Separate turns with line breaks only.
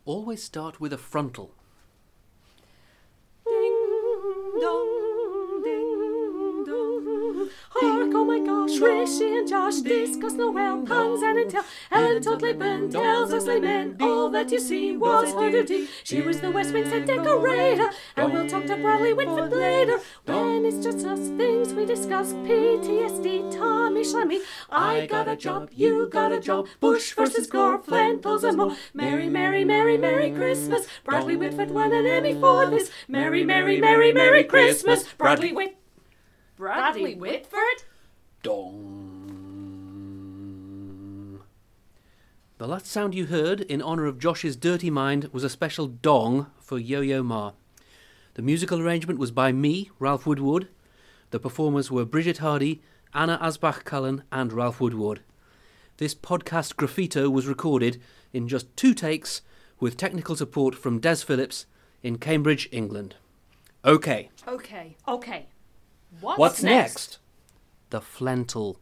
always start with a frontal.
Ding dong, ding dong. Hark, oh my gosh, Rishi and Josh discuss Noel, puns and intel. Ellen Todd-Lippmann tells us laymen all that you see was her duty. She was the Westminster decorator, and we'll talk to Bradley Whitford later. When it's just us, things we discuss, PTSD, Tommy Schlemmy. I got a job, you got a job, Bush versus Gore, Flintles and more. Merry, merry, merry, merry Christmas. Bradley Whitford won an Emmy for this. Merry, merry, merry, merry Christmas. Bradley Whitford?
Dong. The last sound you heard in honour of Josh's dirty mind was a special dong for Yo-Yo Ma. The musical arrangement was by me, Ralph Woodward. The performers were Bridget Hardy, Anna Asbach-Cullen and Ralph Woodward. This podcast graffito was recorded in just 2 takes with technical support from Des Phillips in Cambridge, England. Okay.
Okay.
What's next? The Flental.